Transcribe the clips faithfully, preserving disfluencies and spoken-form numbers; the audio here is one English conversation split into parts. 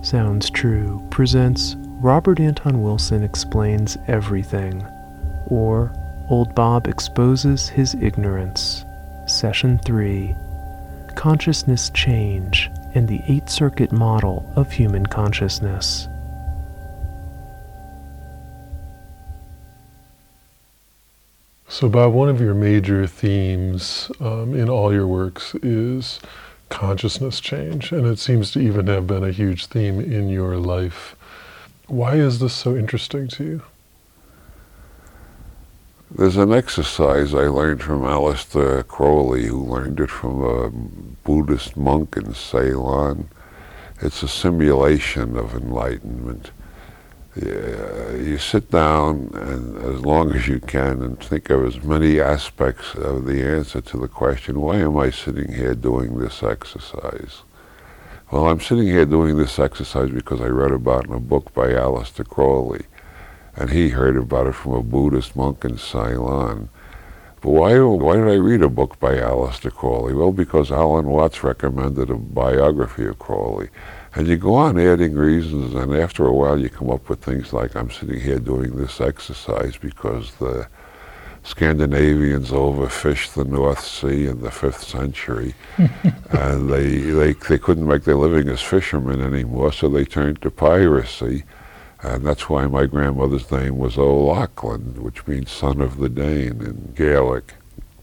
Sounds True presents Robert Anton Wilson Explains Everything, or Old Bob Exposes His Ignorance, Session three, Consciousness Change and the Eight Circuit Model of Human Consciousness. So Bob, one of your major themes um, in all your works is consciousness change, and it seems to even have been a huge theme in your life. Why is this so interesting to you? There's an exercise I learned from Aleister Crowley, who learned it from a Buddhist monk in Ceylon. It's a simulation of enlightenment. You sit down and as long as you can and think of as many aspects of the answer to the question, why am I sitting here doing this exercise? Well, I'm sitting here doing this exercise because I read about it in a book by Aleister Crowley, and he heard about it from a Buddhist monk in Ceylon. But why, why did I read a book by Aleister Crowley? Well, because Alan Watts recommended a biography of Crowley. And you go on adding reasons, and after a while you come up with things like, I'm sitting here doing this exercise because the Scandinavians overfished the North Sea in the fifth century, and they, they they couldn't make their living as fishermen anymore, so they turned to piracy, and that's why my grandmother's name was O'Loughlin, which means son of the Dane in Gaelic.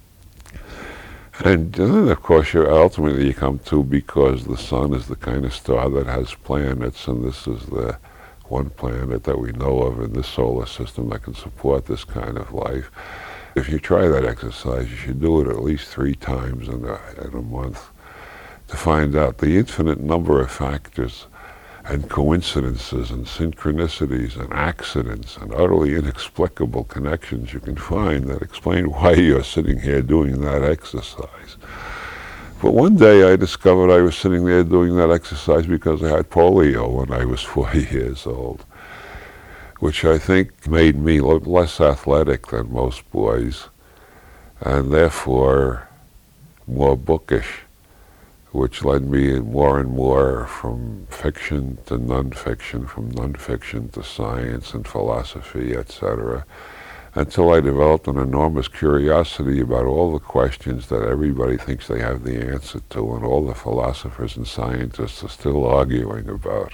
And then, of course, you ultimately you come to because the sun is the kind of star that has planets, and this is the one planet that we know of in this solar system that can support this kind of life. If you try that exercise, you should do it at least three times in a, in a month to find out the infinite number of factors and coincidences and synchronicities and accidents and utterly inexplicable connections you can find that explain why you're sitting here doing that exercise. But one day I discovered I was sitting there doing that exercise because I had polio when I was four years old, which I think made me less athletic than most boys, and therefore more bookish, which led me more and more from fiction to nonfiction, from nonfiction to science and philosophy, et cetera, until I developed an enormous curiosity about all the questions that everybody thinks they have the answer to, and all the philosophers and scientists are still arguing about.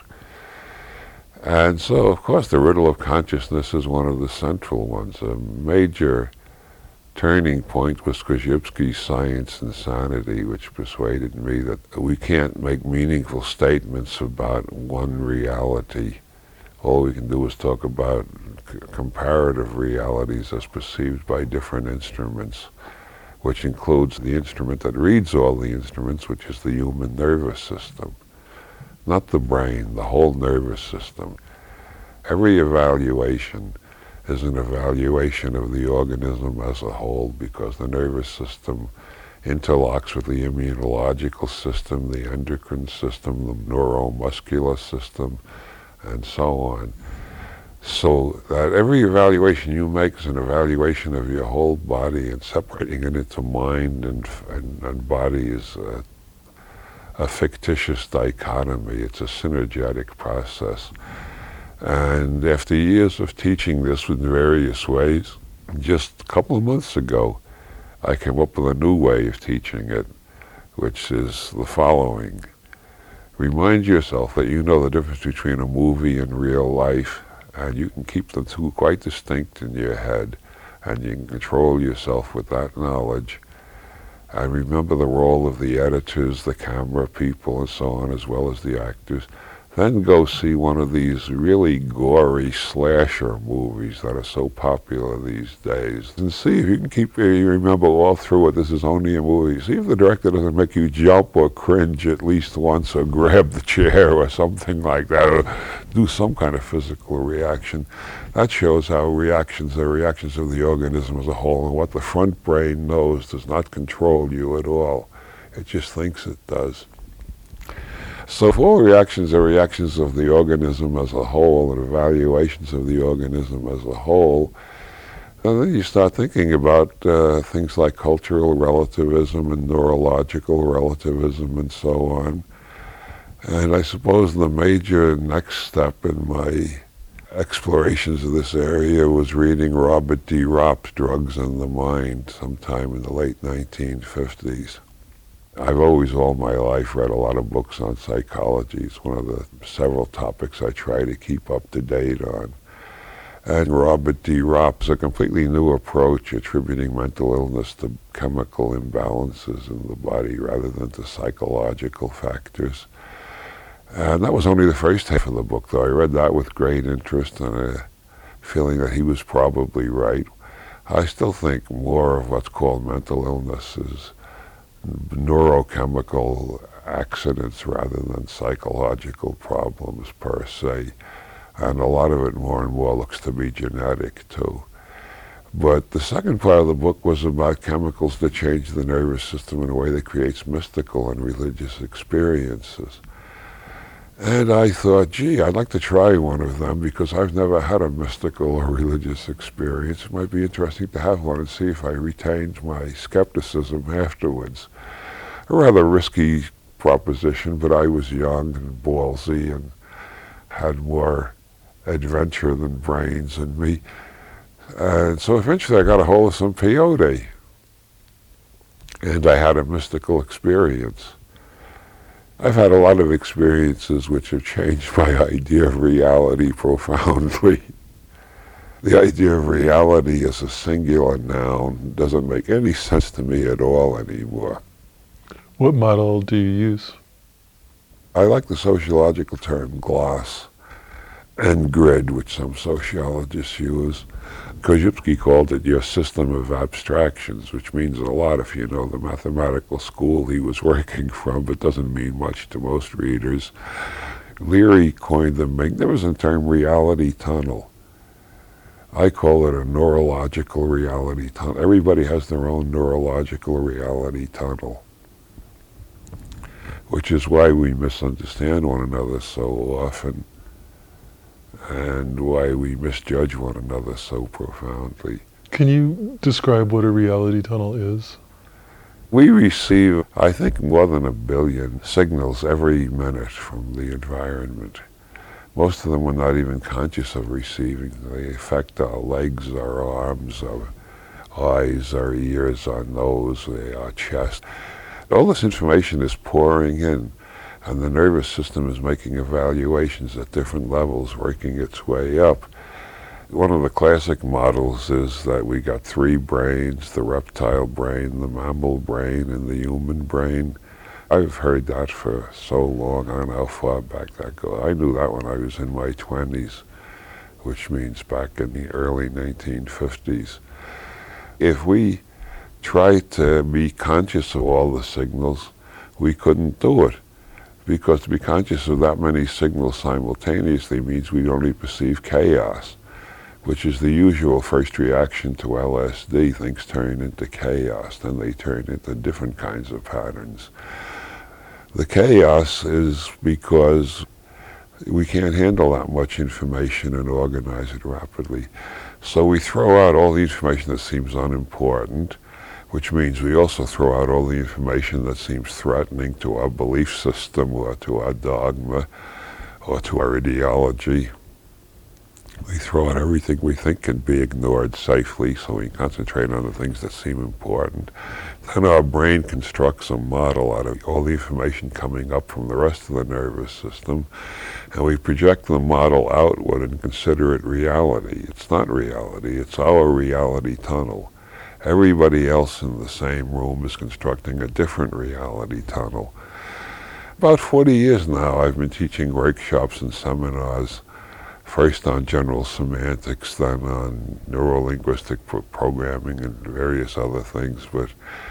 And so, of course, the riddle of consciousness is one of the central ones. A major turning point was Krzyzewski's Science and Sanity, which persuaded me that we can't make meaningful statements about one reality. All we can do is talk about c- comparative realities as perceived by different instruments, which includes the instrument that reads all the instruments, which is the human nervous system. Not the brain, the whole nervous system. Every evaluation is an evaluation of the organism as a whole, because the nervous system interlocks with the immunological system, the endocrine system, the neuromuscular system, and so on. So that every evaluation you make is an evaluation of your whole body, and separating it into mind and, and, and body is a, a fictitious dichotomy. It's a synergetic process. And after years of teaching this in various ways, just a couple of months ago, I came up with a new way of teaching it, which is the following. Remind yourself that you know the difference between a movie and real life, and you can keep the two quite distinct in your head, and you can control yourself with that knowledge. And remember the role of the editors, the camera people, and so on, as well as the actors. Then go see one of these really gory slasher movies that are so popular these days, and see if you can keep, you remember all through it, this is only a movie. See if the director doesn't make you jump or cringe at least once, or grab the chair or something like that, or do some kind of physical reaction. That shows how reactions are reactions of the organism as a whole, and what the front brain knows does not control you at all. It just thinks it does. So if all reactions are reactions of the organism as a whole, and evaluations of the organism as a whole, then you start thinking about uh, things like cultural relativism and neurological relativism and so on. And I suppose the major next step in my explorations of this area was reading Robert D. Ropp's Drugs and the Mind sometime in the late nineteen fifties. I've always, all my life, read a lot of books on psychology. It's one of the several topics I try to keep up to date on. And Robert D. Ropp's a completely new approach, attributing mental illness to chemical imbalances in the body rather than to psychological factors. And that was only the first half of the book, though. I read that with great interest and a feeling that he was probably right. I still think more of what's called mental illness is neurochemical accidents rather than psychological problems per se. And a lot of it more and more looks to be genetic, too. But the second part of the book was about chemicals that change the nervous system in a way that creates mystical and religious experiences. And I thought, gee, I'd like to try one of them because I've never had a mystical or religious experience. It might be interesting to have one and see if I retained my skepticism afterwards. A rather risky proposition, but I was young and ballsy and had more adventure than brains in me. And so eventually I got a hold of some peyote. And I had a mystical experience. I've had a lot of experiences which have changed my idea of reality profoundly. The idea of reality as a singular noun doesn't make any sense to me at all anymore. What model do you use? I like the sociological term gloss and grid, which some sociologists use. Korzybski called it your system of abstractions, which means a lot if you know the mathematical school he was working from, but doesn't mean much to most readers. Leary coined the magnificent term reality tunnel. I call it a neurological reality tunnel. Everybody has their own neurological reality tunnel, which is why we misunderstand one another so often, and why we misjudge one another so profoundly. Can you describe what a reality tunnel is? We receive, I think, more than a billion signals every minute from the environment. Most of them we're not even conscious of receiving. They affect our legs, our arms, our eyes, our ears, our nose, our chest. All this information is pouring in, and the nervous system is making evaluations at different levels, working its way up. One of the classic models is that we got three brains, the reptile brain, the mammal brain, and the human brain. I've heard that for so long, I don't know how far back that goes. I knew that when I was in my twenties, which means back in the early nineteen fifties. If we tried to be conscious of all the signals, we couldn't do it. Because to be conscious of that many signals simultaneously means we only perceive chaos, which is the usual first reaction to L S D. Things turn into chaos, then they turn into different kinds of patterns. The chaos is because we can't handle that much information and organize it rapidly. So we throw out all the information that seems unimportant, which means we also throw out all the information that seems threatening to our belief system or to our dogma or to our ideology. We throw out everything we think can be ignored safely, so we concentrate on the things that seem important. Then our brain constructs a model out of all the information coming up from the rest of the nervous system, and we project the model outward and consider it reality. It's not reality, it's our reality tunnel. Everybody else in the same room is constructing a different reality tunnel. About forty years now, I've been teaching workshops and seminars, first on general semantics, then on neuro-linguistic pro- programming and various other things. But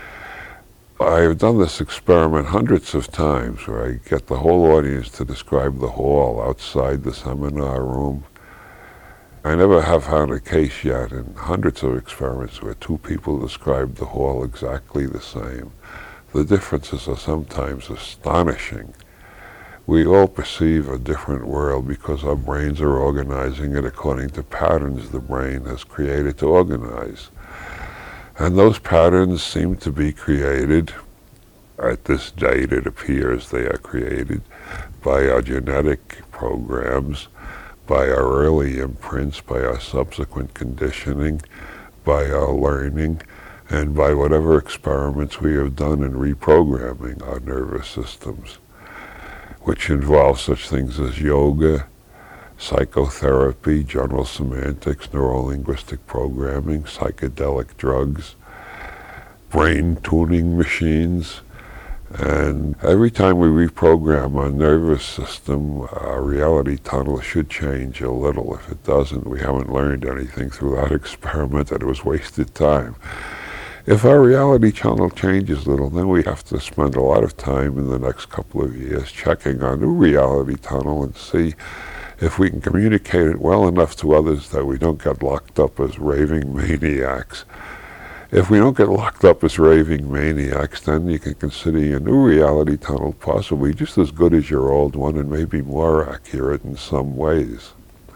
I've done this experiment hundreds of times where I get the whole audience to describe the hall outside the seminar room. I never have found a case yet in hundreds of experiments where two people describe the hall exactly the same. The differences are sometimes astonishing. We all perceive a different world because our brains are organizing it according to patterns the brain has created to organize. And those patterns seem to be created, at this date it appears they are created, by our genetic programs, by our early imprints, by our subsequent conditioning, by our learning, and by whatever experiments we have done in reprogramming our nervous systems, which involve such things as yoga, psychotherapy, general semantics, neurolinguistic programming, psychedelic drugs, brain tuning machines. And every time we reprogram our nervous system, our reality tunnel should change a little. If it doesn't, we haven't learned anything through that experiment, and it was wasted time. If our reality tunnel changes a little, then we have to spend a lot of time in the next couple of years checking our new reality tunnel and see if we can communicate it well enough to others that we don't get locked up as raving maniacs. If we don't get locked up as raving maniacs, then you can consider your new reality tunnel possibly just as good as your old one and maybe more accurate in some ways.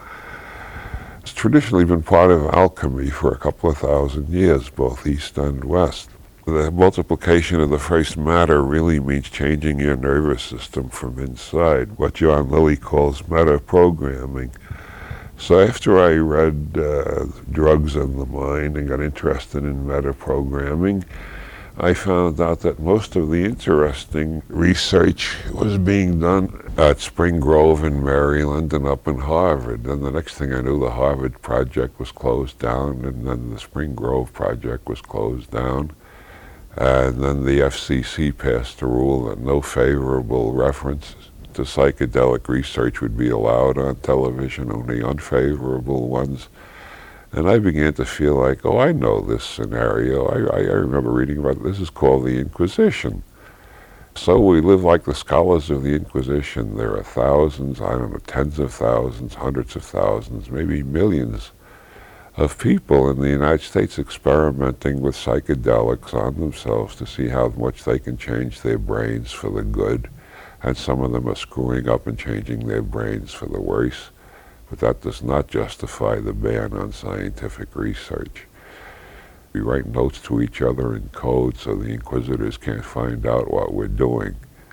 It's traditionally been part of alchemy for a couple of thousand years, both East and West. The multiplication of the first matter really means changing your nervous system from inside, what John Lilly calls meta-programming. So after I read uh, Drugs and the Mind and got interested in meta-programming, I found out that most of the interesting research was being done at Spring Grove in Maryland and up in Harvard. And the next thing I knew, the Harvard project was closed down, and then the Spring Grove project was closed down. And then the F C C passed a rule that no favorable references to psychedelic research would be allowed on television, only unfavorable ones. And I began to feel like, oh, I know this scenario. I, I, I remember reading about it. This is called the Inquisition. So we live like the scholars of the Inquisition. There are thousands, I don't know, tens of thousands, hundreds of thousands, maybe millions of people in the United States experimenting with psychedelics on themselves to see how much they can change their brains for the good. And some of them are screwing up and changing their brains for the worse. But that does not justify the ban on scientific research. We write notes to each other in code so the inquisitors can't find out what we're doing.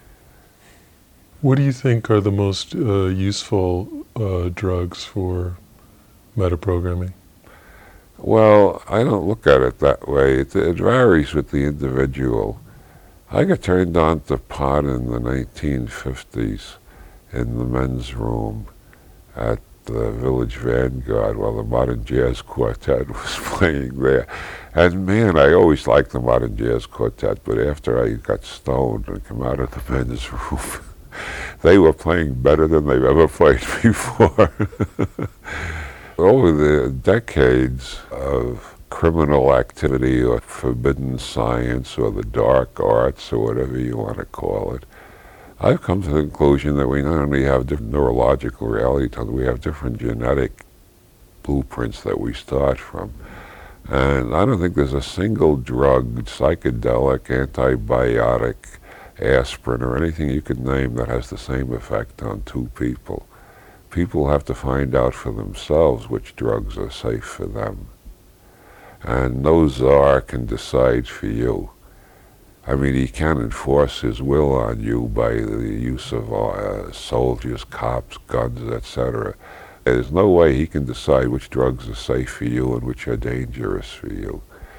What do you think are the most uh, useful uh, drugs for metaprogramming? Well, I don't look at it that way. It, it varies with the individual. I got turned on to pot in the nineteen fifties in the men's room at the Village Vanguard while the Modern Jazz Quartet was playing there. And man, I always liked the Modern Jazz Quartet, but after I got stoned and come out of the men's room, they were playing better than they've ever played before. Over the decades of criminal activity or forbidden science or the dark arts or whatever you want to call it, I've come to the conclusion that we not only have different neurological reality tunnels, we have different genetic blueprints that we start from. And I don't think there's a single drug, psychedelic, antibiotic, aspirin, or anything you could name that has the same effect on two people. People have to find out for themselves which drugs are safe for them. And no czar can decide for you. I mean, he can enforce his will on you by the use of uh, soldiers, cops, guns, et cetera. There's no way he can decide which drugs are safe for you and which are dangerous for you.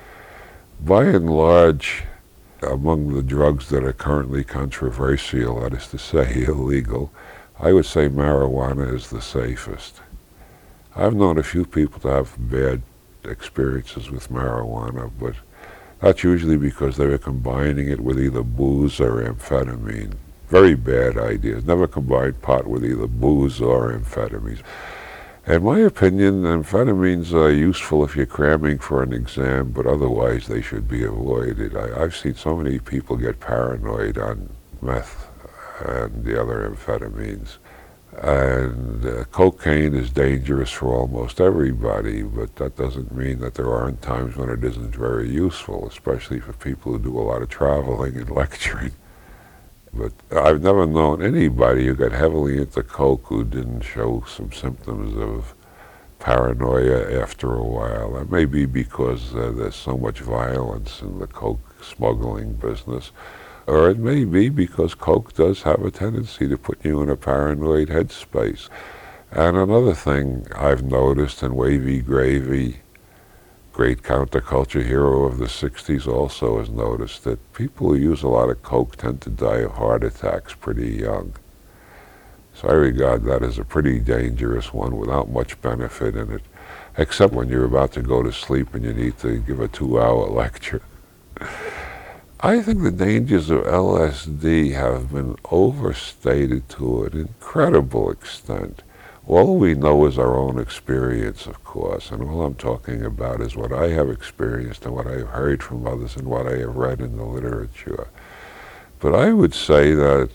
By and large, among the drugs that are currently controversial, that is to say illegal, I would say marijuana is the safest. I've known a few people to have bad experiences with marijuana, but that's usually because they were combining it with either booze or amphetamine. Very bad ideas. Never combine pot with either booze or amphetamines. In my opinion, amphetamines are useful if you're cramming for an exam, but otherwise they should be avoided. I, I've seen so many people get paranoid on meth and the other amphetamines. And uh, cocaine is dangerous for almost everybody, but that doesn't mean that there aren't times when it isn't very useful, especially for people who do a lot of traveling and lecturing. But I've never known anybody who got heavily into coke who didn't show some symptoms of paranoia after a while. That may be because uh, there's so much violence in the coke smuggling business, Or it may be because coke does have a tendency to put you in a paranoid headspace. And another thing I've noticed, and Wavy Gravy, great counterculture hero of the sixties, also has noticed that people who use a lot of coke tend to die of heart attacks pretty young. So I regard that as a pretty dangerous one without much benefit in it, except when you're about to go to sleep and you need to give a two-hour lecture. I think the dangers of L S D have been overstated to an incredible extent. All we know is our own experience, of course, and all I'm talking about is what I have experienced and what I have heard from others and what I have read in the literature. But I would say that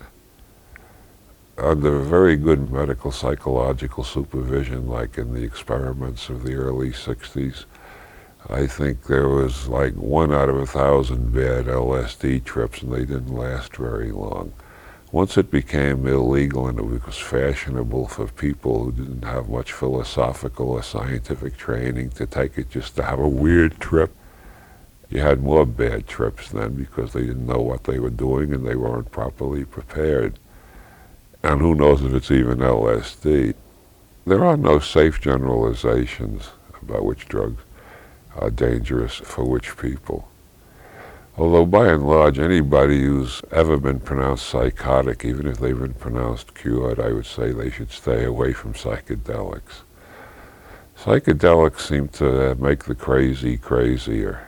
under very good medical psychological supervision, like in the experiments of the early sixties, I think there was like one out of a thousand bad L S D trips, and they didn't last very long. Once it became illegal and it was fashionable for people who didn't have much philosophical or scientific training to take it just to have a weird trip, you had more bad trips then because they didn't know what they were doing and they weren't properly prepared. And who knows if it's even L S D. There are no safe generalizations about which drugs are dangerous for which people. Although by and large, anybody who's ever been pronounced psychotic, even if they've been pronounced cured, I would say they should stay away from psychedelics. Psychedelics seem to make the crazy crazier.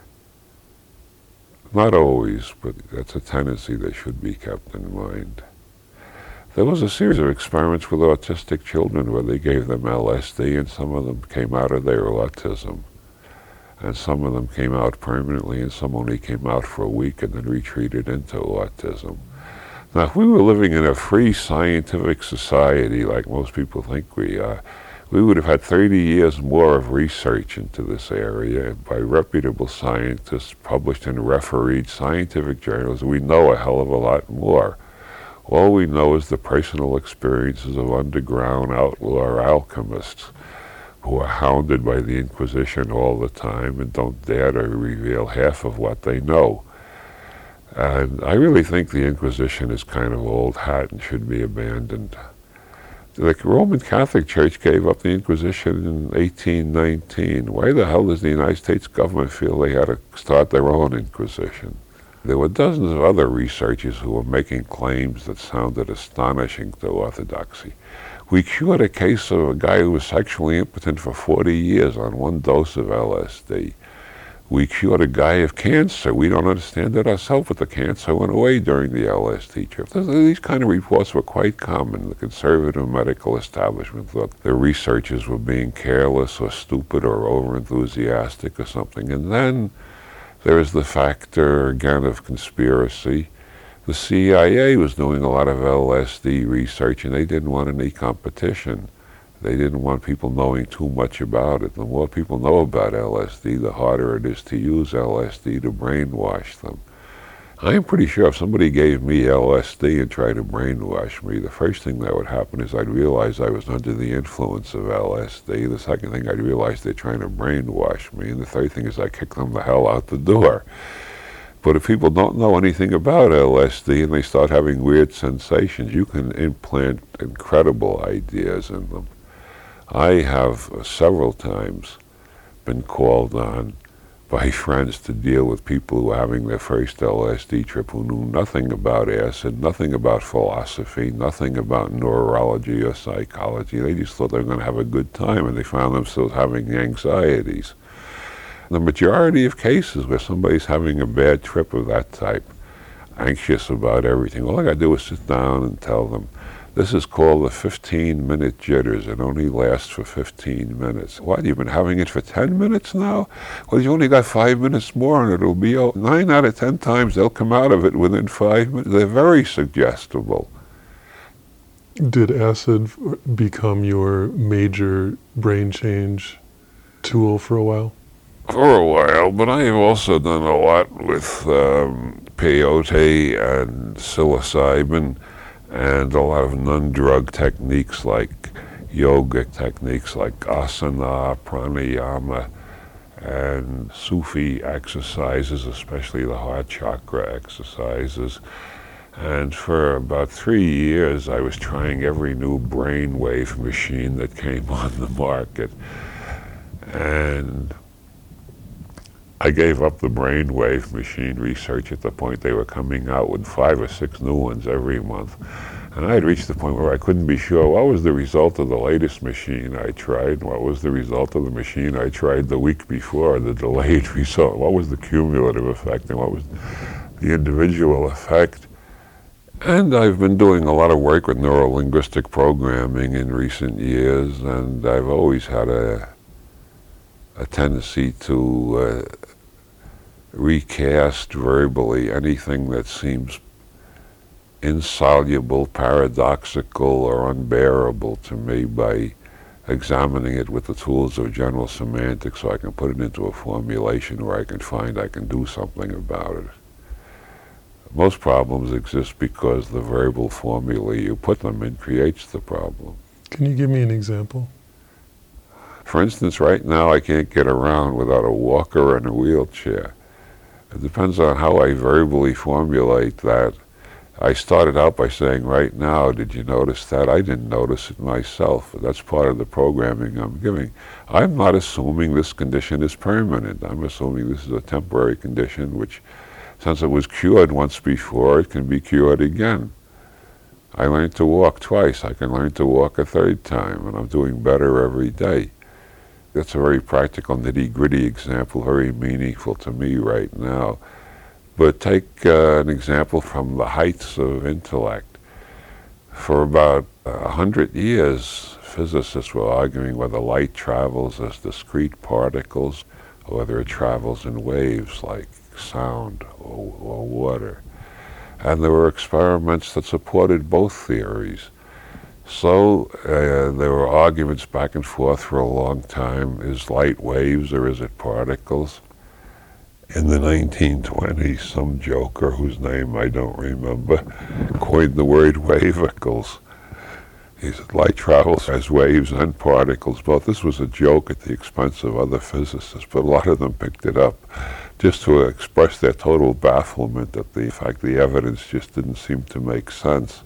Not always, but that's a tendency that should be kept in mind. There was a series of experiments with autistic children where they gave them L S D, and some of them came out of their autism. And some of them came out permanently, and some only came out for a week and then retreated into autism. Now, if we were living in a free scientific society, like most people think we are, we would have had thirty years more of research into this area by reputable scientists published in refereed scientific journals. We know a hell of a lot more. All we know is the personal experiences of underground outlaw alchemists who are hounded by the Inquisition all the time and don't dare to reveal half of what they know. And I really think the Inquisition is kind of old hat and should be abandoned. The Roman Catholic Church gave up the Inquisition in eighteen nineteen. Why the hell does the United States government feel they had to start their own Inquisition? There were dozens of other researchers who were making claims that sounded astonishing to orthodoxy. We cured a case of a guy who was sexually impotent for forty years on one dose of L S D. We cured a guy of cancer. We don't understand it ourselves, but the cancer went away during the L S D trip. These kind of reports were quite common. The conservative medical establishment thought the researchers were being careless or stupid or overenthusiastic or something. And then there is the factor, again, of conspiracy. The C I A was doing a lot of L S D research, and they didn't want any competition. They didn't want people knowing too much about it. The more people know about L S D, the harder it is to use L S D to brainwash them. I'm pretty sure if somebody gave me L S D and tried to brainwash me, the first thing that would happen is I'd realize I was under the influence of L S D. The second thing, I'd realize they're trying to brainwash me. And the third thing is I kick them the hell out the door. But if people don't know anything about L S D and they start having weird sensations, you can implant incredible ideas in them. I have uh, several times been called on by friends to deal with people who are having their first L S D trip who knew nothing about acid, nothing about philosophy, nothing about neurology or psychology. They just thought they were going to have a good time, and they found themselves having anxieties. The majority of cases where somebody's having a bad trip of that type, anxious about everything, all I got to do is sit down and tell them, this is called the fifteen-minute jitters. It only lasts for fifteen minutes. What, you've been having it for ten minutes now? Well, you only got five minutes more and it'll be out. Nine out of ten times they'll come out of it within five minutes. They're very suggestible. Did acid become your major brain change tool for a while? For a while, but I have also done a lot with um, peyote and psilocybin, and a lot of non-drug techniques like yoga techniques like asana, pranayama, and Sufi exercises, especially the heart chakra exercises. And for about three years, I was trying every new brainwave machine that came on the market. And I gave up the brainwave machine research at the point they were coming out with five or six new ones every month. And I had reached the point where I couldn't be sure what was the result of the latest machine I tried, and what was the result of the machine I tried the week before, the delayed result, what was the cumulative effect, and what was the individual effect. And I've been doing a lot of work with neuro-linguistic programming in recent years, and I've always had a, a tendency to uh, recast verbally anything that seems insoluble, paradoxical, or unbearable to me by examining it with the tools of general semantics so I can put it into a formulation where I can find I can do something about it. Most problems exist because the verbal formula you put them in creates the problem. Can you give me an example? For instance, right now I can't get around without a walker and a wheelchair. It depends on how I verbally formulate that. I started out by saying, right now, did you notice that? I didn't notice it myself. That's part of the programming I'm giving. I'm not assuming this condition is permanent. I'm assuming this is a temporary condition which, since it was cured once before, it can be cured again. I learned to walk twice. I can learn to walk a third time, and I'm doing better every day. That's a very practical, nitty-gritty example, very meaningful to me right now. But take uh, an example from the heights of intellect. For about a hundred years, physicists were arguing whether light travels as discrete particles or whether it travels in waves like sound or, or water. And there were experiments that supported both theories. So uh, there were arguments back and forth for a long time. Is light waves or is it particles? In the nineteen twenties, some joker whose name I don't remember coined the word wavicles. He said light travels as waves and particles. Both. This was a joke at the expense of other physicists, but a lot of them picked it up just to express their total bafflement at the fact the evidence just didn't seem to make sense.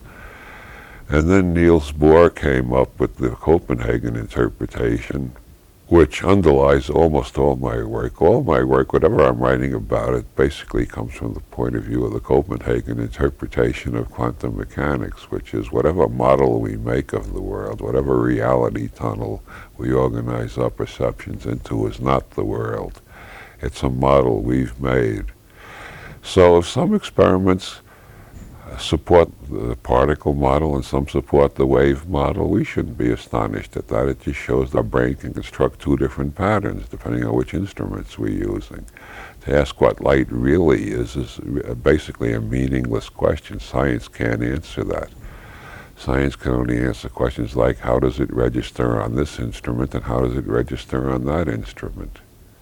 And then Niels Bohr came up with the Copenhagen interpretation, which underlies almost all my work. All my work, whatever I'm writing about it, basically comes from the point of view of the Copenhagen interpretation of quantum mechanics, which is whatever model we make of the world, whatever reality tunnel we organize our perceptions into is not the world. It's a model we've made. So if some experiments support the particle model and some support the wave model, we shouldn't be astonished at that. It just shows that our brain can construct two different patterns depending on which instruments we're using. To ask what light really is is basically a meaningless question. Science can't answer that. Science can only answer questions like how does it register on this instrument and how does it register on that instrument.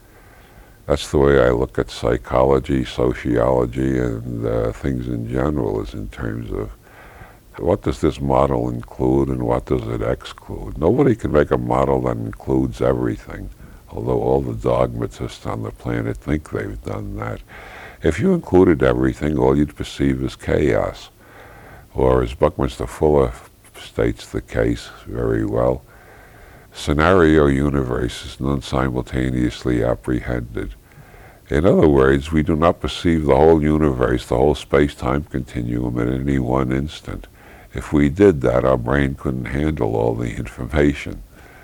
That's the way I look at psychology, sociology, and uh, things in general, is in terms of what does this model include and what does it exclude. Nobody can make a model that includes everything, although all the dogmatists on the planet think they've done that. If you included everything, all you'd perceive is chaos. Or as Buckminster Fuller states the case very well, scenario universe is non-simultaneously apprehended. In other words, we do not perceive the whole universe, the whole space-time continuum at any one instant. If we did that, our brain couldn't handle all the information.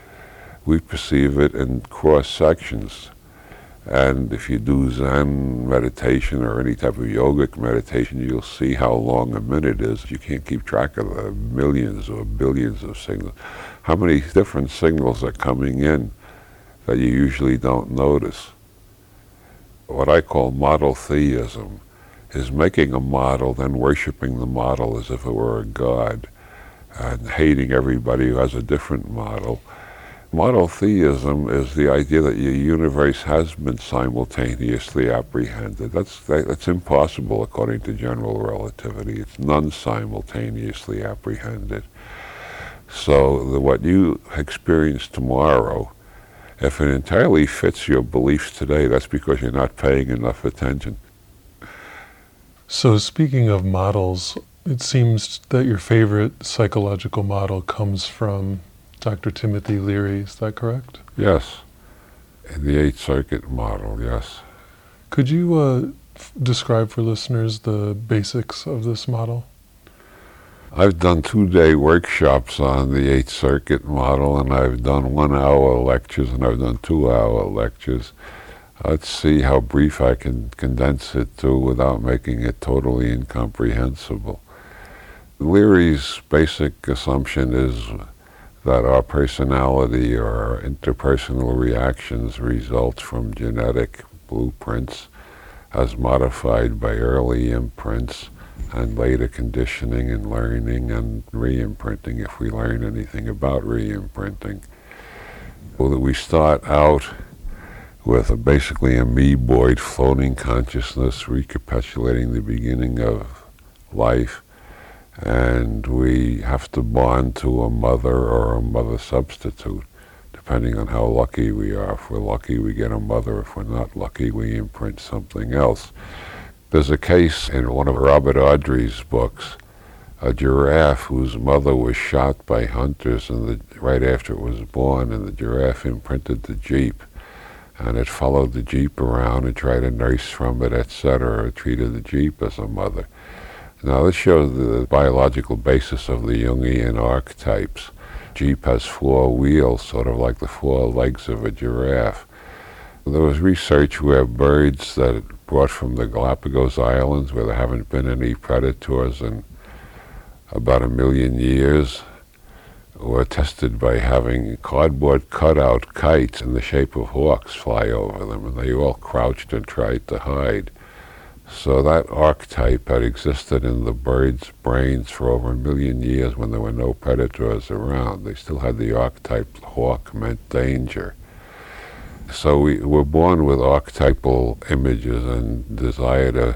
We perceive it in cross-sections. And if you do Zen meditation or any type of yogic meditation, you'll see how long a minute is. You can't keep track of the millions or billions of signals. How many different signals are coming in that you usually don't notice? What I call model theism is making a model, then worshiping the model as if it were a god, and hating everybody who has a different model. Model theism is the idea that your universe has been simultaneously apprehended. That's, that's impossible according to general relativity. It's non-simultaneously apprehended. So the, what you experience tomorrow If it entirely fits your beliefs today, that's because you're not paying enough attention. So speaking of models, it seems that your favorite psychological model comes from Doctor Timothy Leary. Is that correct? Yes. In the Eighth Circuit model, yes. Could you uh, f- describe for listeners the basics of this model? I've done two-day workshops on the Eighth Circuit model, and I've done one-hour lectures, and I've done two-hour lectures. Let's see how brief I can condense it to without making it totally incomprehensible. Leary's basic assumption is that our personality or our interpersonal reactions result from genetic blueprints as modified by early imprints and later conditioning and learning and re-imprinting, if we learn anything about re-imprinting. Well, that we start out with a basically amoeboid floating consciousness recapitulating the beginning of life, and we have to bond to a mother or a mother substitute, depending on how lucky we are. If we're lucky, we get a mother. If we're not lucky, we imprint something else. There's a case in one of Robert Audrey's books, a giraffe whose mother was shot by hunters and the, right after it was born, and the giraffe imprinted the jeep, and it followed the jeep around and tried to nurse from it, et cetera. It treated the jeep as a mother. Now this shows the biological basis of the Jungian archetypes. Jeep has four wheels, sort of like the four legs of a giraffe. There was research where birds that brought from the Galapagos Islands, where there haven't been any predators in about a million years, were tested by having cardboard cutout kites in the shape of hawks fly over them, and they all crouched and tried to hide. So that archetype had existed in the birds' brains for over a million years when there were no predators around. They still had the archetype hawk meant danger. So we were born with archetypal images and desire to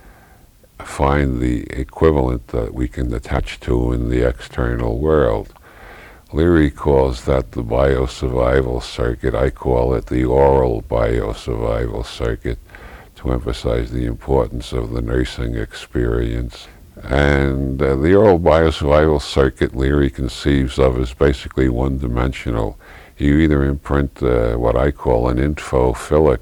find the equivalent that we can attach to in the external world. Leary calls that the biosurvival circuit. I call it the oral biosurvival circuit, to emphasize the importance of the nursing experience. And uh, the oral biosurvival circuit Leary conceives of as basically one-dimensional. You either imprint uh, what I call an infophilic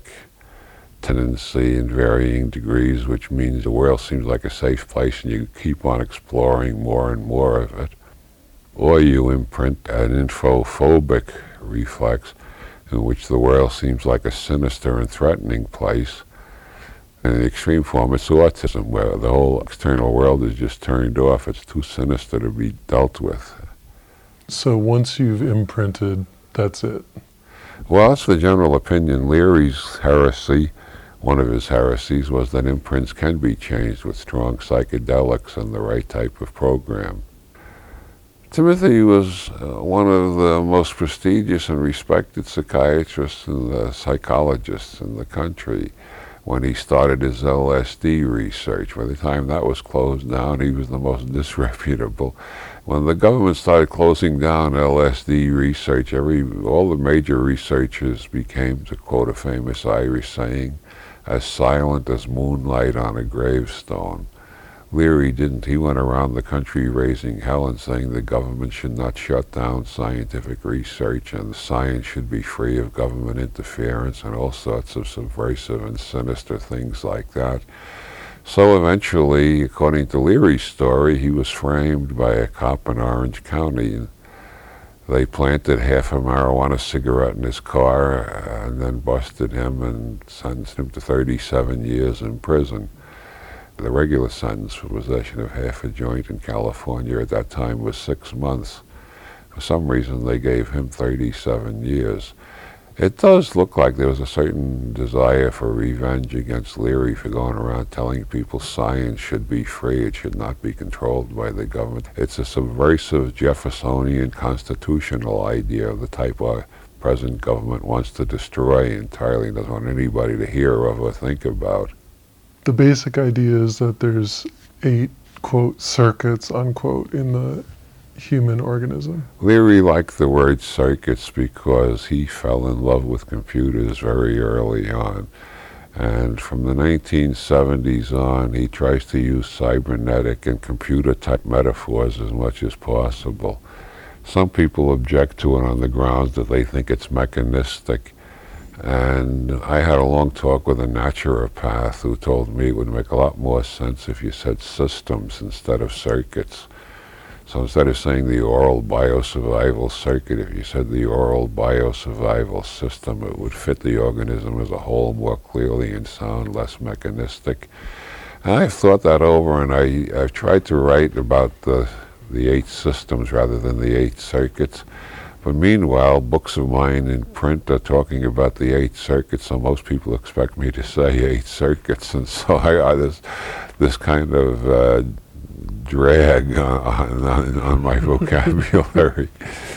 tendency in varying degrees, which means the world seems like a safe place and you keep on exploring more and more of it, or you imprint an infophobic reflex in which the world seems like a sinister and threatening place. In the extreme form, it's autism, where the whole external world is just turned off. It's too sinister to be dealt with. So once you've imprinted, that's it? Well, that's the general opinion. Leary's heresy, one of his heresies, was that imprints can be changed with strong psychedelics and the right type of program. Timothy was uh, one of the most prestigious and respected psychiatrists and uh, psychologists in the country when he started his L S D research. By the time that was closed down, he was the most disreputable. When the government started closing down L S D research, every all the major researchers became, to quote a famous Irish saying, as silent as moonlight on a gravestone. Leary didn't. He went around the country raising hell and saying the government should not shut down scientific research and science should be free of government interference and all sorts of subversive and sinister things like that. So eventually, according to Leary's story, he was framed by a cop in Orange County. They planted half a marijuana cigarette in his car and then busted him and sentenced him to thirty-seven years in prison. The regular sentence for possession of half a joint in California at that time was six months. For some reason, they gave him thirty-seven years. It does look like there was a certain desire for revenge against Leary for going around telling people science should be free, it should not be controlled by the government. It's a subversive Jeffersonian constitutional idea of the type our present government wants to destroy entirely and doesn't want anybody to hear of or think about. The basic idea is that there's eight, quote, circuits, unquote, in the human organism? Leary liked the word circuits because he fell in love with computers very early on. And from the nineteen seventies on, he tries to use cybernetic and computer-type metaphors as much as possible. Some people object to it on the grounds that they think it's mechanistic. And I had a long talk with a naturopath who told me it would make a lot more sense if you said systems instead of circuits. So instead of saying the oral biosurvival circuit, if you said the oral biosurvival system, it would fit the organism as a whole more clearly and sound less mechanistic. And I've thought that over, and I, I've tried to write about the, the eight systems rather than the eight circuits. But meanwhile, books of mine in print are talking about the eight circuits, so most people expect me to say eight circuits, and so I, I this, this kind of uh, drag on, on, on my vocabulary.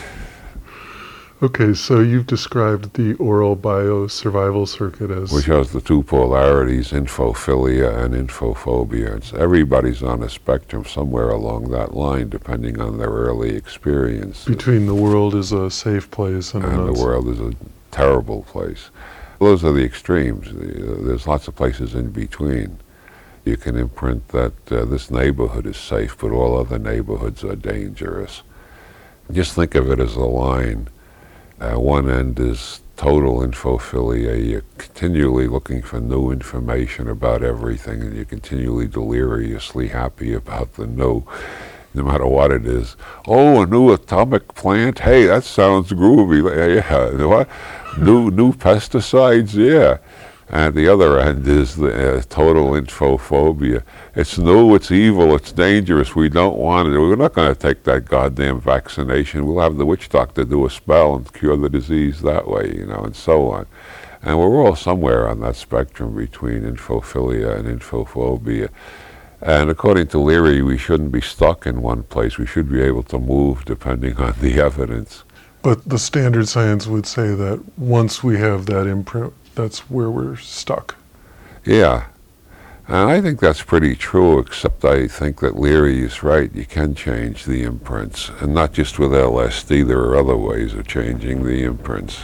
Okay, so you've described the oral biosurvival circuit as... Which has the two polarities, infophilia and infophobia. It's, everybody's on a spectrum somewhere along that line, depending on their early experience. Between the world is a safe place and, and the world is a terrible place. Those are the extremes. There's lots of places in between. You can imprint that uh, this neighborhood is safe, but all other neighborhoods are dangerous. Just think of it as a line. Uh, one end is total infophilia. You're continually looking for new information about everything, and you're continually deliriously happy about the new, no matter what it is. Oh, a new atomic plant? Hey, that sounds groovy. Yeah, what? new, new pesticides? Yeah. And the other end is the uh, total infophobia. It's new, it's evil, it's dangerous, we don't want it. We're not going to take that goddamn vaccination. We'll have the witch doctor do a spell and cure the disease that way, you know, and so on. And we're all somewhere on that spectrum between infophilia and infophobia. And according to Leary, we shouldn't be stuck in one place. We should be able to move depending on the evidence. But the standard science would say that once we have that imprint, that's where we're stuck. Yeah, and I think that's pretty true, except I think that Leary is right. You can change the imprints, and not just with L S D. There are other ways of changing the imprints.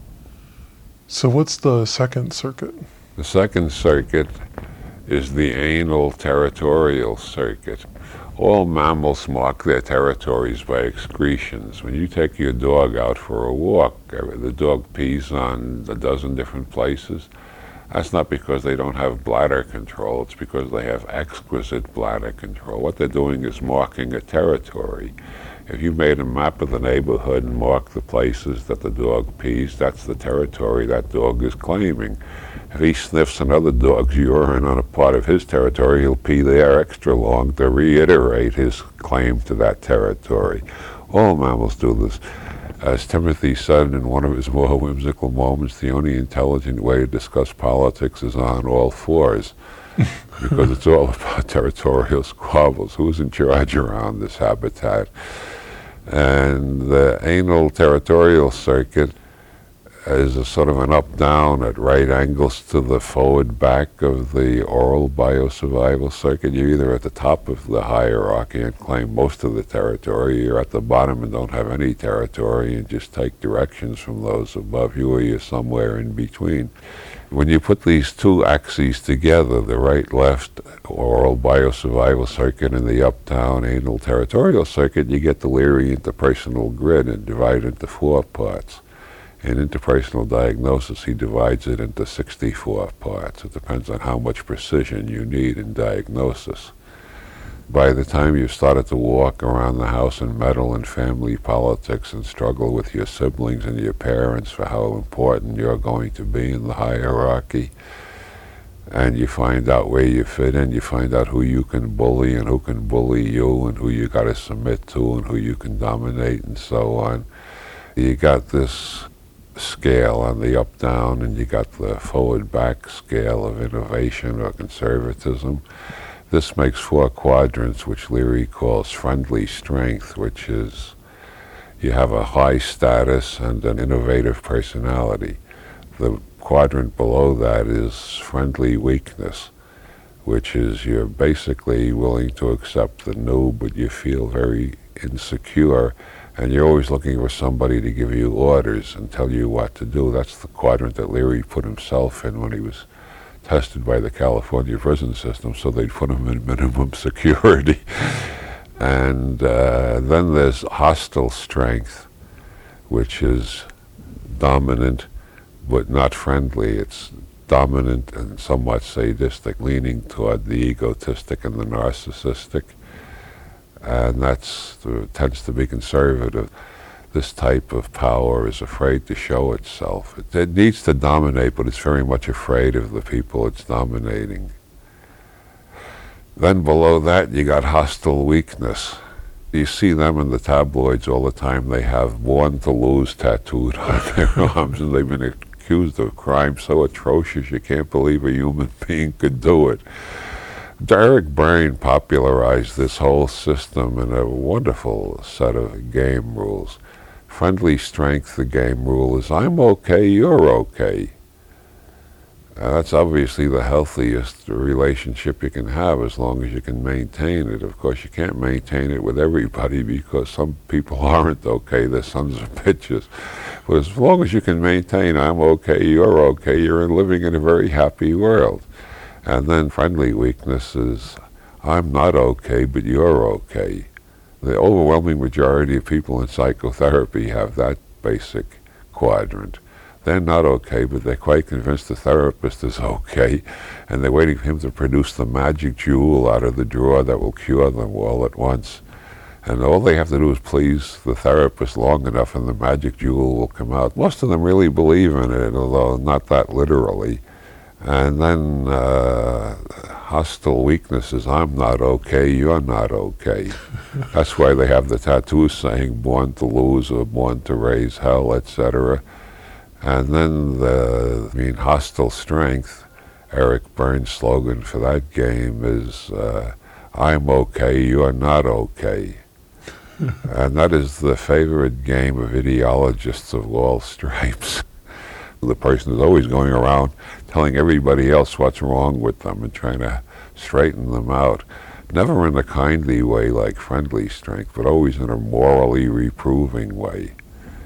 So what's the second circuit? The second circuit is the anal territorial circuit. All mammals mark their territories by excretions. When you take your dog out for a walk, the dog pees on a dozen different places. That's not because they don't have bladder control, it's because they have exquisite bladder control. What they're doing is marking a territory. If you made a map of the neighborhood and marked the places that the dog pees, that's the territory that dog is claiming. If he sniffs another dog's urine on a part of his territory, he'll pee there extra long to reiterate his claim to that territory. All mammals do this. As Timothy said in one of his more whimsical moments, the only intelligent way to discuss politics is on all fours, because it's all about territorial squabbles. Who's in charge around this habitat? And the anal territorial circuit is a sort of an up-down at right angles to the forward-back of the oral biosurvival circuit. You're either at the top of the hierarchy and claim most of the territory, or you're at the bottom and don't have any territory and just take directions from those above you, or you're somewhere in between. When you put these two axes together, the right-left oral biosurvival circuit and the up-down anal territorial circuit, you get the Leary interpersonal grid and divide it into four parts. In interpersonal diagnosis, he divides it into sixty-four parts. It depends on how much precision you need in diagnosis. By the time you've started to walk around the house and meddle in family politics and struggle with your siblings and your parents for how important you're going to be in the hierarchy, and you find out where you fit in, you find out who you can bully and who can bully you and who you got to submit to and who you can dominate and so on. You got this scale on the up-down, and you got the forward-back scale of innovation or conservatism. This makes four quadrants, which Leary calls friendly strength, which is you have a high status and an innovative personality. The quadrant below that is friendly weakness, which is you're basically willing to accept the new, but you feel very insecure, and you're always looking for somebody to give you orders and tell you what to do. That's the quadrant that Leary put himself in when he was tested by the California prison system, so they'd put him in minimum security. And uh, then there's hostile strength, which is dominant but not friendly. It's dominant and somewhat sadistic, leaning toward the egotistic and the narcissistic. And that's the, tends to be conservative. This type of power is afraid to show itself. It, it needs to dominate, but it's very much afraid of the people it's dominating. Then below that, you got hostile weakness. You see them in the tabloids all the time. They have "born to lose" tattooed on their arms, and they've been accused of crimes so atrocious you can't believe a human being could do it. Derek Brain popularized this whole system in a wonderful set of game rules. Friendly strength, the game rule is, I'm okay, you're okay. Uh, that's obviously the healthiest relationship you can have as long as you can maintain it. Of course, you can't maintain it with everybody because some people aren't okay, they're sons of bitches. But as long as you can maintain, I'm okay, you're okay, you're living in a very happy world. And then friendly weakness is, I'm not okay, but you're okay. The overwhelming majority of people in psychotherapy have that basic quadrant. They're not okay, but they're quite convinced the therapist is okay, and they're waiting for him to produce the magic jewel out of the drawer that will cure them all at once. And all they have to do is please the therapist long enough and the magic jewel will come out. Most of them really believe in it, although not that literally. And then uh, hostile weaknesses, I'm not okay, you're not okay. That's why they have the tattoos saying born to lose or born to raise hell, et cetera. And then the, I mean, hostile strength, Eric Byrne's slogan for that game is, uh, I'm okay, you're not okay. And that is the favorite game of ideologists of all stripes. The person is always going around telling everybody else what's wrong with them and trying to straighten them out. Never in a kindly way like friendly strength, but always in a morally reproving way.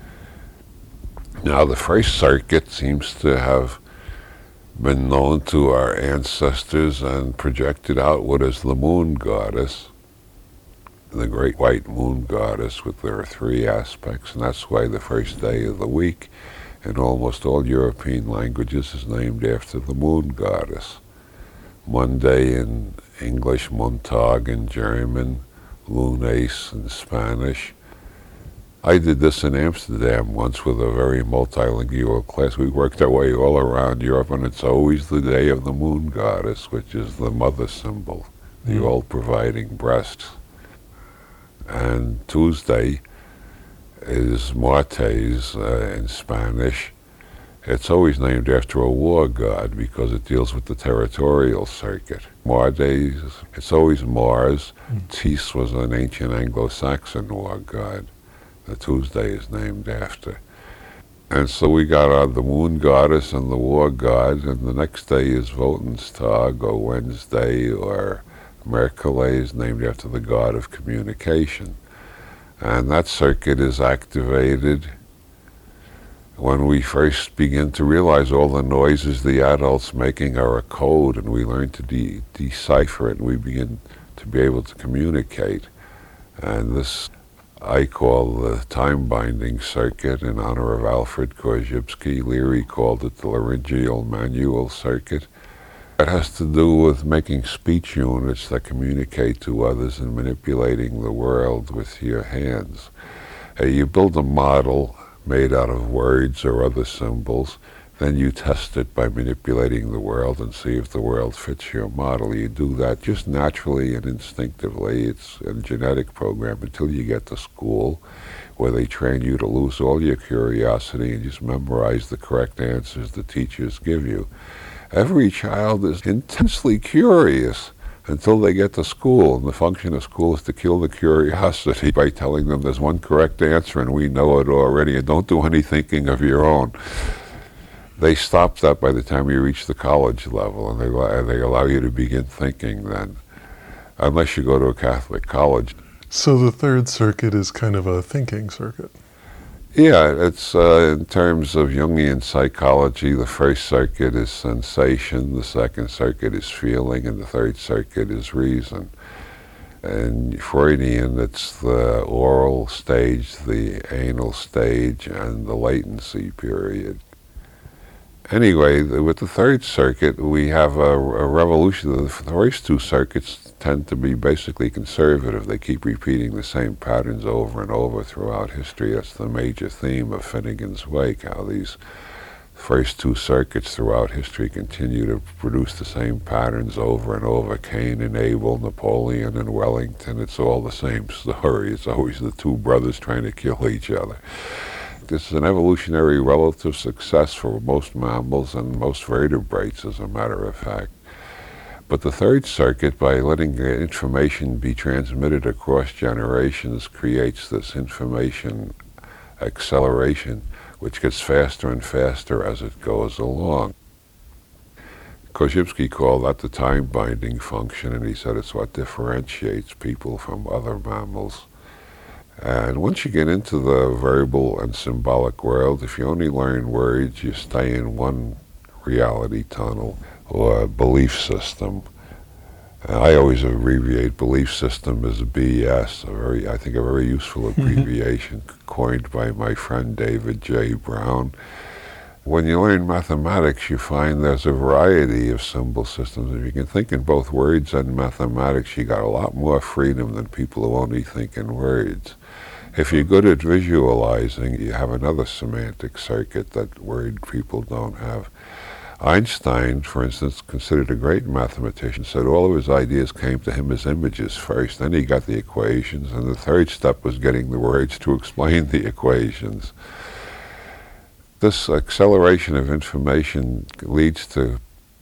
Now, the first circuit seems to have been known to our ancestors and projected outward as the moon goddess, the great white moon goddess, with their three aspects, and that's why the first day of the week in almost all European languages is named after the moon goddess. Monday in English, Montag in German, Lunes in Spanish. I did this in Amsterdam once with a very multilingual class. We worked our way all around Europe, and it's always the day of the moon goddess, which is the mother symbol, the mm. all-providing breast. And Tuesday is Martes uh, in Spanish. It's always named after a war god because it deals with the territorial circuit. Mardes, it's always Mars. Mm. Tis was an ancient Anglo-Saxon war god. The Tuesday is named after. And so we got uh, the moon goddess and the war god, and the next day is Wotenstag, or Wednesday, or Mercules, named after the god of communication. And that circuit is activated when we first begin to realize all the noises the adults making are a code, and we learn to de- decipher it, and we begin to be able to communicate. And this I call the time-binding circuit in honor of Alfred Korzybski. Leary called it the laryngeal manual circuit. It has to do with making speech units that communicate to others and manipulating the world with your hands. Uh, you build a model made out of words or other symbols, then you test it by manipulating the world and see if the world fits your model. You do that just naturally and instinctively. It's a genetic program until you get to school, where they train you to lose all your curiosity and just memorize the correct answers the teachers give you. Every child is intensely curious until they get to school, and the function of school is to kill the curiosity by telling them there's one correct answer and we know it already, and don't do any thinking of your own. They stop that by the time you reach the college level, and they, they allow you to begin thinking then. Unless you go to a Catholic college, So the third circuit is kind of a thinking circuit. Yeah, it's uh, in terms of Jungian psychology, the first circuit is sensation, the second circuit is feeling, and the third circuit is reason. And Freudian, it's the oral stage, the anal stage, and the latency period. Anyway, the, with the third circuit, we have a, a revolution. The first two circuits tend to be basically conservative. They keep repeating the same patterns over and over throughout history. That's the major theme of Finnegan's Wake, how these first two circuits throughout history continue to produce the same patterns over and over. Cain and Abel, Napoleon and Wellington, it's all the same story. It's always the two brothers trying to kill each other. This is an evolutionary relative success for most mammals and most vertebrates, as a matter of fact. But the third circuit, by letting information be transmitted across generations, creates this information acceleration, which gets faster and faster as it goes along. Korzybski called that the time-binding function, and he said it's what differentiates people from other mammals. And once you get into the verbal and symbolic world, if you only learn words, you stay in one reality tunnel or belief system. And I always abbreviate belief system as B S, a very, I think a very useful abbreviation coined by my friend David J. Brown. When you learn mathematics, you find there's a variety of symbol systems. If you can think in both words and mathematics, you got a lot more freedom than people who only think in words. If you're good at visualizing, you have another semantic circuit that word people don't have. Einstein, for instance, considered a great mathematician, said all of his ideas came to him as images first, then he got the equations, and the third step was getting the words to explain the equations. This acceleration of information leads to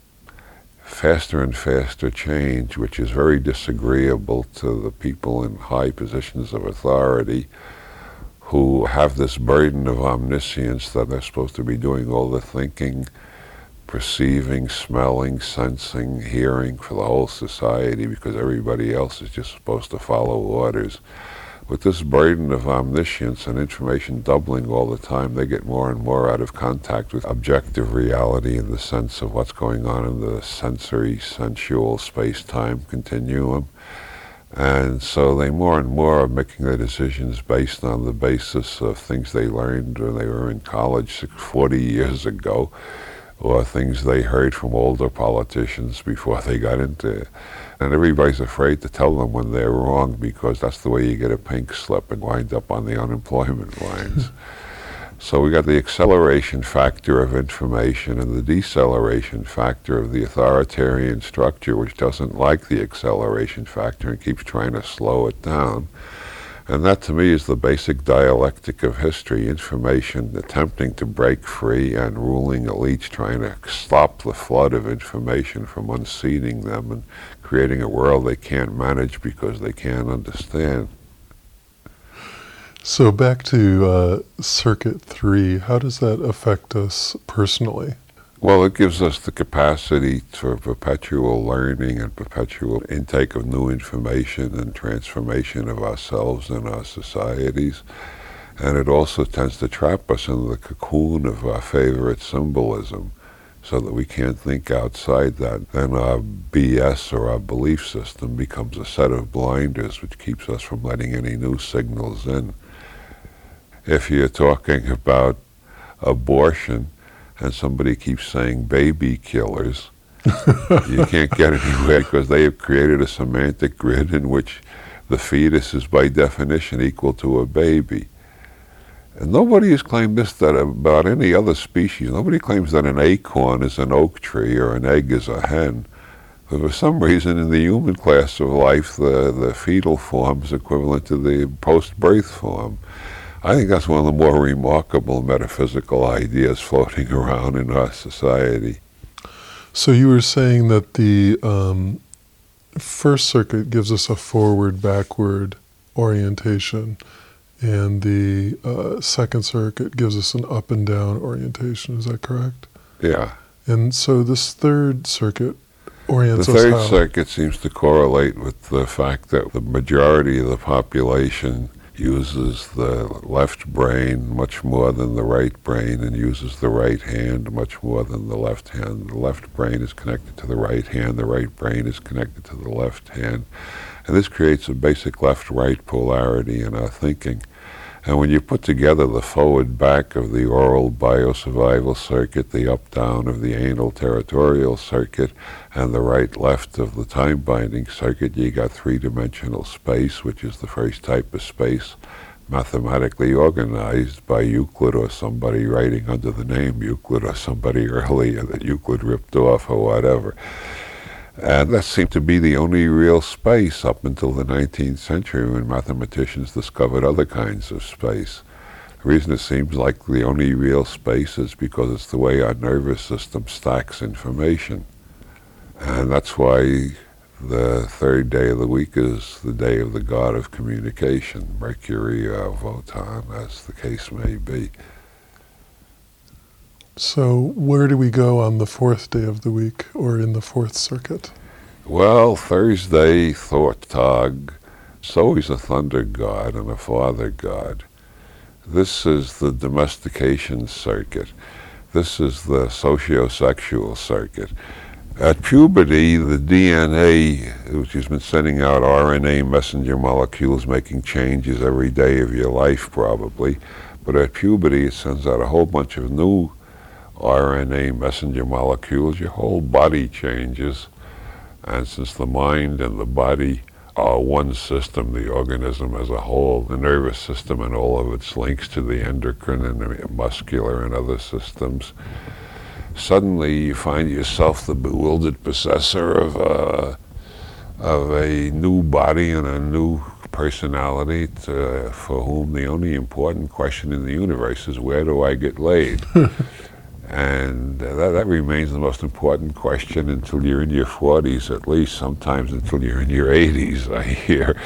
faster and faster change, which is very disagreeable to the people in high positions of authority who have this burden of omniscience that they're supposed to be doing all the thinking, perceiving, smelling, sensing, hearing for the whole society because everybody else is just supposed to follow orders. With this burden of omniscience and information doubling all the time, they get more and more out of contact with objective reality in the sense of what's going on in the sensory, sensual, space-time continuum. And so they more and more are making their decisions based on the basis of things they learned when they were in college forty years ago, or things they heard from older politicians before they got into it. And everybody's afraid to tell them when they're wrong because that's the way you get a pink slip and wind up on the unemployment lines. So we got the acceleration factor of information and the deceleration factor of the authoritarian structure, which doesn't like the acceleration factor and keeps trying to slow it down. And that, to me, is the basic dialectic of history: information attempting to break free and ruling elites trying to stop the flood of information from unseating them and creating a world they can't manage because they can't understand. So back to uh, Circuit three, how does that affect us personally? Well, it gives us the capacity for perpetual learning and perpetual intake of new information and transformation of ourselves and our societies. And it also tends to trap us in the cocoon of our favorite symbolism so that we can't think outside that. Then our B S or our belief system becomes a set of blinders which keeps us from letting any new signals in. If you're talking about abortion, and somebody keeps saying baby killers, you can't get anywhere because they have created a semantic grid in which the fetus is by definition equal to a baby. And nobody has claimed this that about any other species. Nobody claims that an acorn is an oak tree or an egg is a hen. But for some reason in the human class of life, the, the fetal form is equivalent to the post-birth form. I think that's one of the more remarkable metaphysical ideas floating around in our society. So you were saying that the um, first circuit gives us a forward-backward orientation, and the uh, second circuit gives us an up and down orientation. Is that correct? Yeah. And so this third circuit, orients The us third how? circuit seems to correlate with the fact that the majority of the population uses the left brain much more than the right brain and uses the right hand much more than the left hand. The left brain is connected to the right hand, the right brain is connected to the left hand. And this creates a basic left-right polarity in our thinking. And when you put together the forward-back of the oral biosurvival circuit, the up-down of the anal territorial circuit, and the right-left of the time-binding circuit, you got three-dimensional space, which is the first type of space mathematically organized by Euclid or somebody writing under the name Euclid or somebody earlier that Euclid ripped off or whatever. And that seemed to be the only real space up until the nineteenth century when mathematicians discovered other kinds of space. The reason it seems like the only real space is because it's the way our nervous system stacks information. And that's why the third day of the week is the day of the god of communication, Mercury or Wotan, as the case may be. So where do we go on the fourth day of the week, or in the fourth circuit? Well, Thursday, Thortag, it's always a thunder god and a father god. This is the domestication circuit. This is the sociosexual circuit. At puberty, the D N A, which has been sending out R N A messenger molecules, making changes every day of your life probably, but at puberty it sends out a whole bunch of new R N A messenger molecules. Your whole body changes, and since the mind and the body are one system, the organism as a whole, the nervous system and all of its links to the endocrine and the muscular and other systems, suddenly you find yourself the bewildered possessor of a, of a new body and a new personality to, for whom the only important question in the universe is, where do I get laid? And uh, that, that remains the most important question until you're in your forties, at least, sometimes until you're in your eighties, I hear.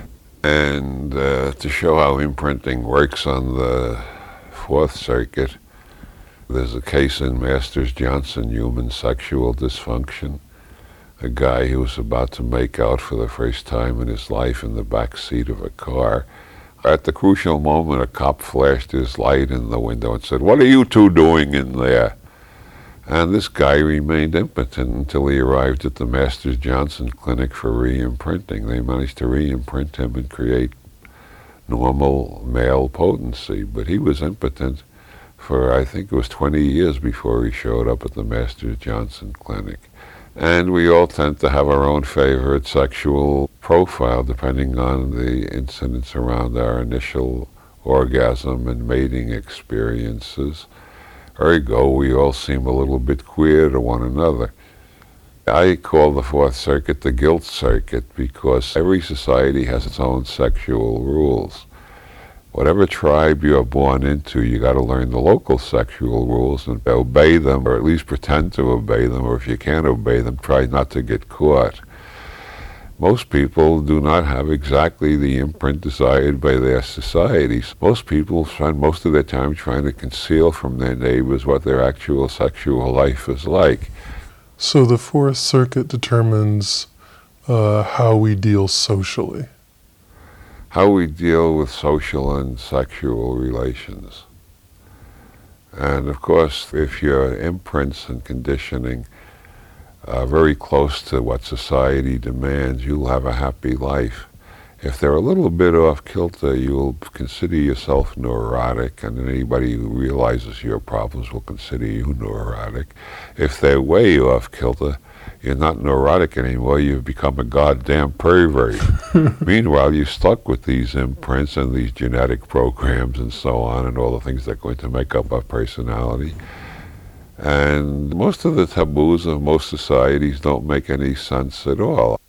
And uh, to show how imprinting works on the Fourth Circuit, there's a case in Masters Johnson, Human Sexual Dysfunction. A guy who was about to make out for the first time in his life in the back seat of a car. At the crucial moment, a cop flashed his light in the window and said, "What are you two doing in there?" And this guy remained impotent until he arrived at the Masters Johnson Clinic for re-imprinting. They managed to re-imprint him and create normal male potency, but he was impotent for, I think it was twenty years before he showed up at the Masters Johnson Clinic. And we all tend to have our own favorite sexual profile depending on the incidents around our initial orgasm and mating experiences. Ergo, we all seem a little bit queer to one another. I call the Fourth Circuit the guilt circuit because every society has its own sexual rules. Whatever tribe you are born into, you got to learn the local sexual rules and obey them, or at least pretend to obey them, or if you can't obey them, try not to get caught. Most people do not have exactly the imprint desired by their societies. Most people spend most of their time trying to conceal from their neighbors what their actual sexual life is like. So the Fourth Circuit determines uh, how we deal socially. How we deal with social and sexual relations. And of course, if your imprints and conditioning are very close to what society demands, you'll have a happy life. If they're a little bit off kilter, you'll consider yourself neurotic, and anybody who realizes your problems will consider you neurotic. If they're way off kilter, you're not neurotic anymore, you've become a goddamn pervert. Meanwhile, you're stuck with these imprints and these genetic programs and so on, and all the things that are going to make up our personality. And most of the taboos of most societies don't make any sense at all.